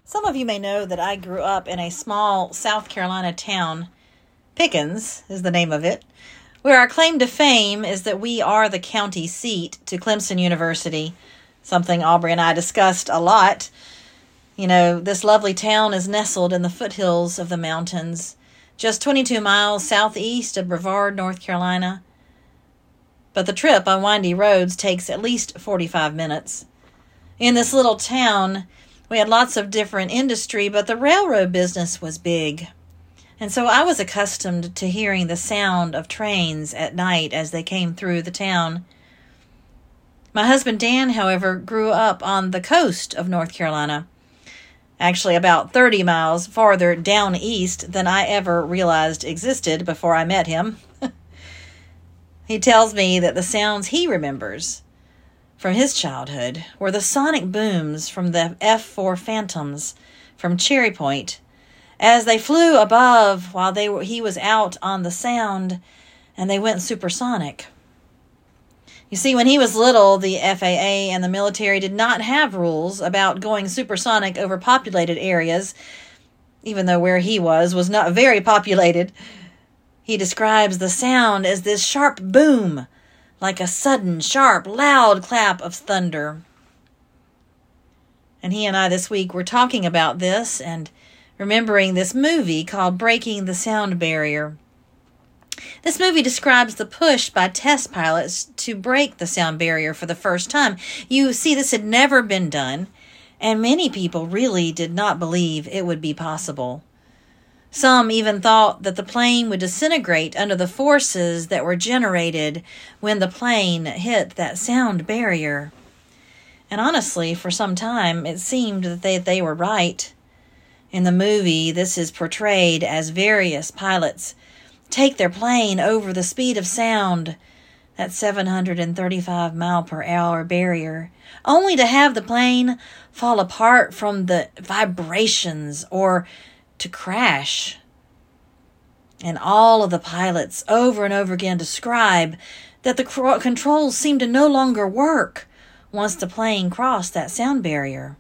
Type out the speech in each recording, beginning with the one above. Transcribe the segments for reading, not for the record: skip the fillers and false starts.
Some of you may know that I grew up in a small South Carolina town. Pickens is the name of it, where our claim to fame is that we are the county seat to Clemson University, something Aubrey and I discussed a lot. You know, this lovely town is nestled in the foothills of the mountains, just 22 miles southeast of Brevard, North Carolina. But the trip on windy roads takes at least 45 minutes. In this little town, we had lots of different industry, but the railroad business was big. And so I was accustomed to hearing the sound of trains at night as they came through the town. My husband Dan, however, grew up on the coast of North Carolina, actually about 30 miles farther down east than I ever realized existed before I met him. He tells me that the sounds he remembers from his childhood were the sonic booms from the F-4 Phantoms from Cherry Point as they flew above while he was out on the sound, and they went supersonic. You see, when he was little, the FAA and the military did not have rules about going supersonic over populated areas, even though where he was not very populated. He describes the sound as this sharp boom, like a sudden, sharp, loud clap of thunder. And he and I this week were talking about this and remembering this movie called Breaking the Sound Barrier. This movie describes the push by test pilots to break the sound barrier for the first time. You see, this had never been done, and many people really did not believe it would be possible. Some even thought that the plane would disintegrate under the forces that were generated when the plane hit that sound barrier. And honestly, for some time, it seemed that they were right. In the movie, this is portrayed as various pilots take their plane over the speed of sound, that 735 mile per hour barrier, only to have the plane fall apart from the vibrations or to crash. And all of the pilots over and over again describe that the controls seemed to no longer work once the plane crossed that sound barrier.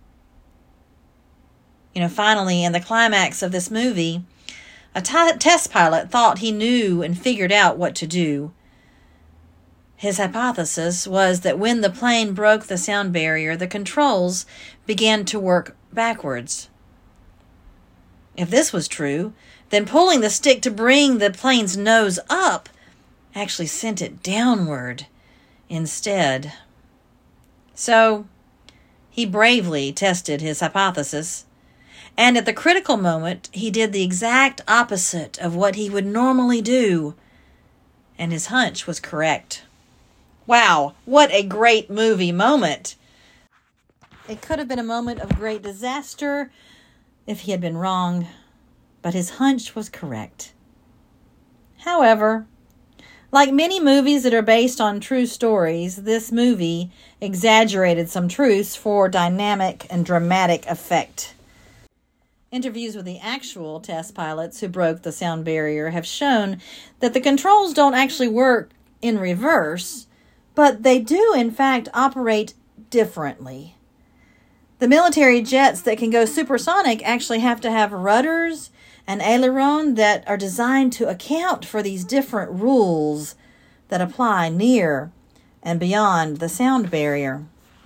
Finally, in the climax of this movie, a test pilot thought he knew and figured out what to do. His hypothesis was that when the plane broke the sound barrier, the controls began to work backwards. If this was true, then pulling the stick to bring the plane's nose up actually sent it downward instead. So, he bravely tested his hypothesis, and at the critical moment, he did the exact opposite of what he would normally do, and his hunch was correct. Wow, what a great movie moment! It could have been a moment of great disaster if he had been wrong, but his hunch was correct. However, like many movies that are based on true stories, this movie exaggerated some truths for dynamic and dramatic effect. Interviews with the actual test pilots who broke the sound barrier have shown that the controls don't actually work in reverse, but they do in fact operate differently. The military jets that can go supersonic actually have to have rudders and aileron that are designed to account for these different rules that apply near and beyond the sound barrier.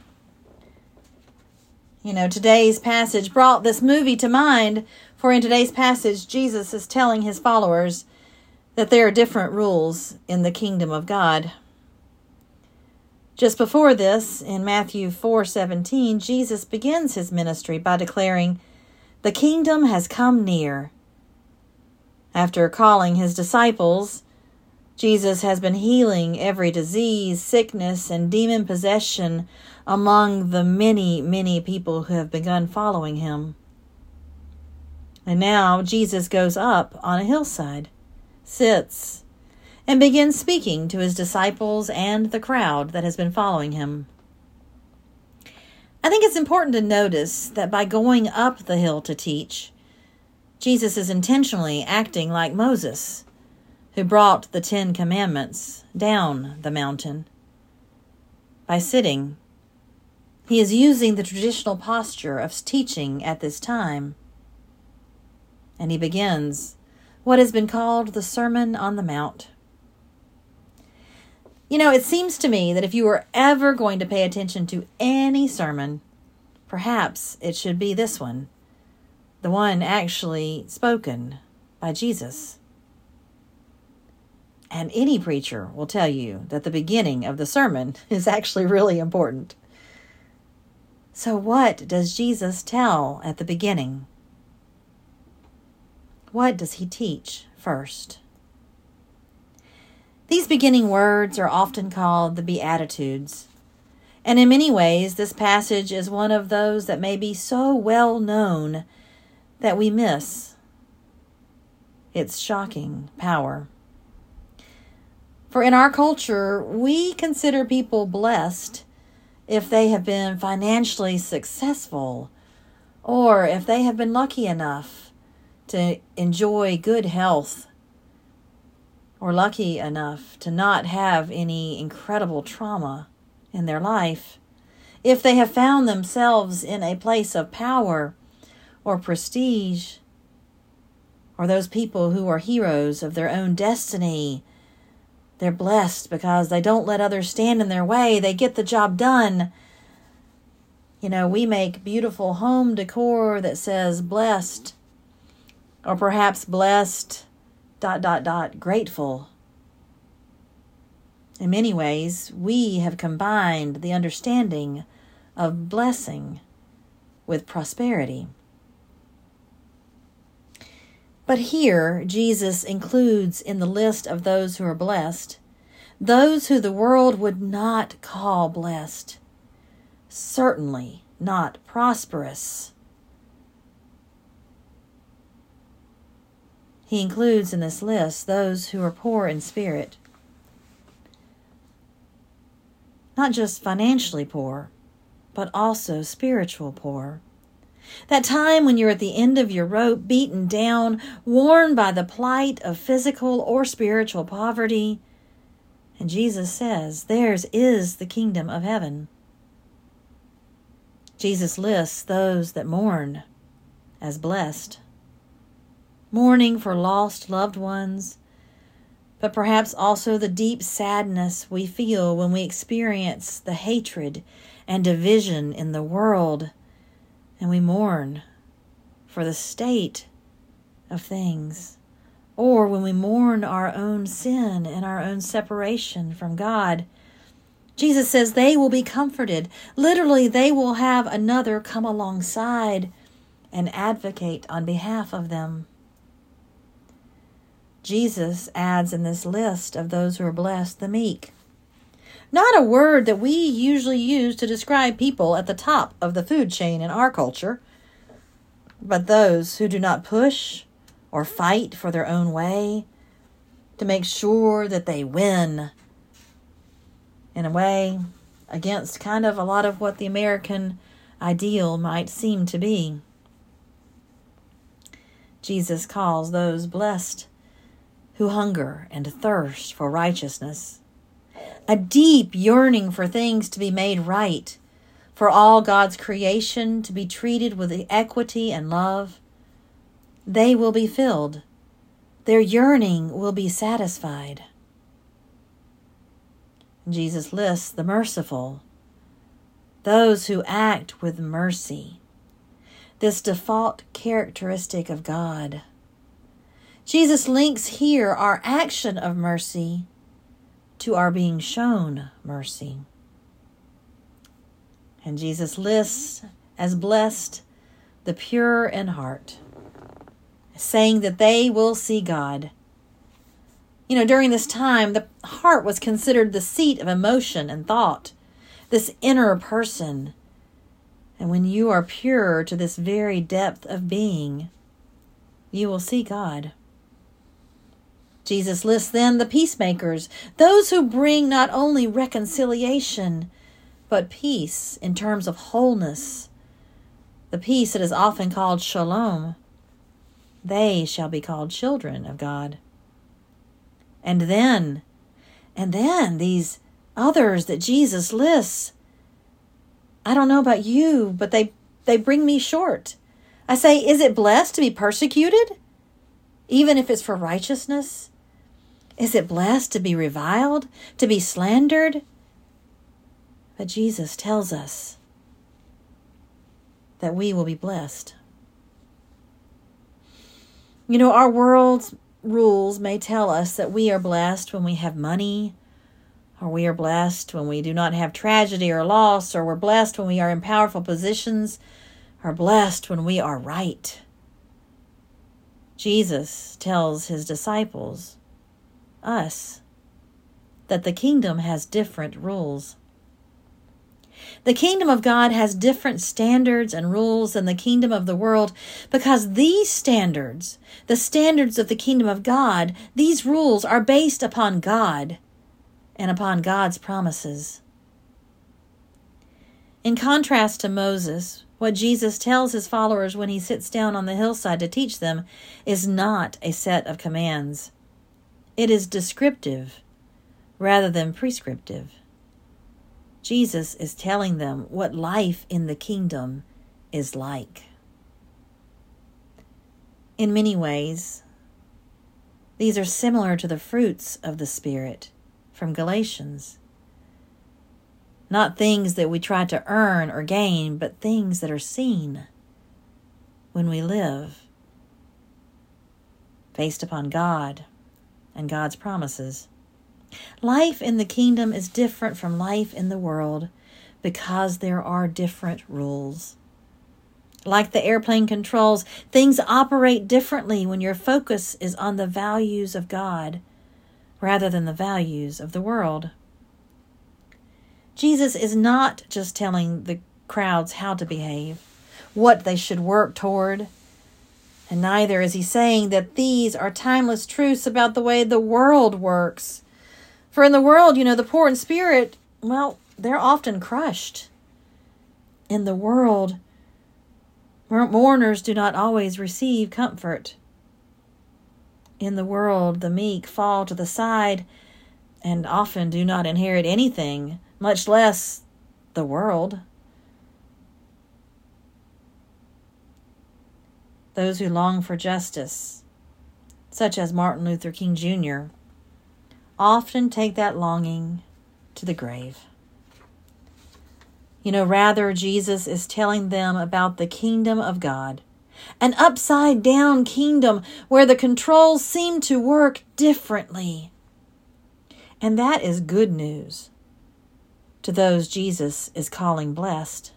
Today's passage brought this movie to mind, for in today's passage, Jesus is telling his followers that there are different rules in the kingdom of God. Just before this, in Matthew 4:17, Jesus begins his ministry by declaring, "The kingdom has come near." After calling his disciples, Jesus has been healing every disease, sickness, and demon possession among the many, many people who have begun following him. And now Jesus goes up on a hillside, sits, and begins speaking to his disciples and the crowd that has been following him. I think it's important to notice that by going up the hill to teach, Jesus is intentionally acting like Moses, who brought the 10 Commandments down the mountain. By sitting, He is using the traditional posture of teaching at this time. And he begins what has been called the Sermon on the Mount. It seems to me that if you were ever going to pay attention to any sermon, perhaps it should be this one, the one actually spoken by Jesus. And any preacher will tell you that the beginning of the sermon is actually really important. So what does Jesus tell at the beginning? What does he teach first? These beginning words are often called the Beatitudes. And in many ways, this passage is one of those that may be so well known that we miss its shocking power. For in our culture, we consider people blessed if they have been financially successful, or if they have been lucky enough to enjoy good health, or lucky enough to not have any incredible trauma in their life, if they have found themselves in a place of power or prestige, or those people who are heroes of their own destiny. They're blessed because they don't let others stand in their way. They get the job done. We make beautiful home decor that says blessed, or perhaps blessed, ... grateful. In many ways, we have combined the understanding of blessing with prosperity. But here, Jesus includes in the list of those who are blessed, those who the world would not call blessed, certainly not prosperous. He includes in this list those who are poor in spirit, not just financially poor, but also spiritual poor. That time when you're at the end of your rope, beaten down, worn by the plight of physical or spiritual poverty. And Jesus says, theirs is the kingdom of heaven. Jesus lists those that mourn as blessed. Mourning for lost loved ones, but perhaps also the deep sadness we feel when we experience the hatred and division in the world. And we mourn for the state of things, or when we mourn our own sin and our own separation from God. Jesus says they will be comforted. Literally, they will have another come alongside and advocate on behalf of them. Jesus adds in this list of those who are blessed, the meek. Not a word that we usually use to describe people at the top of the food chain in our culture, but those who do not push or fight for their own way to make sure that they win, in a way, against kind of a lot of what the American ideal might seem to be. Jesus calls those blessed who hunger and thirst for righteousness. A deep yearning for things to be made right, for all God's creation to be treated with equity and love. They will be filled. Their yearning will be satisfied. Jesus lists the merciful, those who act with mercy, this default characteristic of God. Jesus links here our action of mercy to our being shown mercy. And Jesus lists as blessed the pure in heart, saying that they will see God. During this time, the heart was considered the seat of emotion and thought, this inner person. And when you are pure to this very depth of being, you will see God. Jesus lists then the peacemakers, those who bring not only reconciliation, but peace in terms of wholeness, the peace that is often called shalom. They shall be called children of God. And then these others that Jesus lists, I don't know about you, but they bring me short. I say, is it blessed to be persecuted, even if it's for righteousness? Is it blessed to be reviled, to be slandered? But Jesus tells us that we will be blessed. You know, our world's rules may tell us that we are blessed when we have money, or we are blessed when we do not have tragedy or loss, or we're blessed when we are in powerful positions, or blessed when we are right. Jesus tells his disciples, us, that the kingdom has different rules. The kingdom of God has different standards and rules than the kingdom of the world, because these standards, the standards of the kingdom of God, these rules are based upon God and upon God's promises. In contrast to Moses, what Jesus tells his followers when he sits down on the hillside to teach them is not a set of commands. It is descriptive rather than prescriptive. Jesus is telling them what life in the kingdom is like. In many ways, these are similar to the fruits of the Spirit from Galatians. Not things that we try to earn or gain, but things that are seen when we live based upon God and God's promises. Life in the kingdom is different from life in the world because there are different rules. Like the airplane controls, things operate differently when your focus is on the values of God rather than the values of the world. Jesus is not just telling the crowds how to behave, what they should work toward, and neither is he saying that these are timeless truths about the way the world works. For in the world, the poor in spirit, they're often crushed. In the world, mourners do not always receive comfort. In the world, the meek fall to the side and often do not inherit anything, much less the world. Those who long for justice, such as Martin Luther King Jr., often take that longing to the grave. Rather, Jesus is telling them about the kingdom of God, an upside-down kingdom where the controls seem to work differently. And that is good news to those Jesus is calling blessed.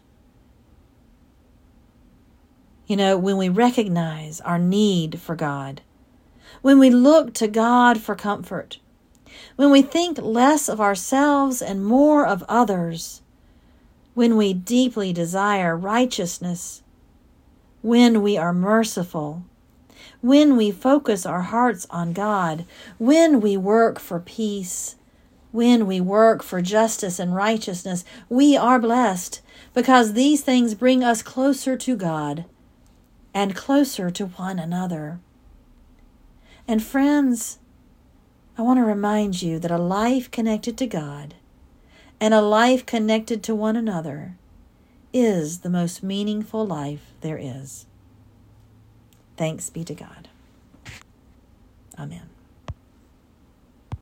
When we recognize our need for God, when we look to God for comfort, when we think less of ourselves and more of others, when we deeply desire righteousness, when we are merciful, when we focus our hearts on God, when we work for peace, when we work for justice and righteousness, we are blessed because these things bring us closer to God and closer to one another. And friends, I want to remind you that a life connected to God and a life connected to one another is the most meaningful life there is. Thanks be to God. Amen.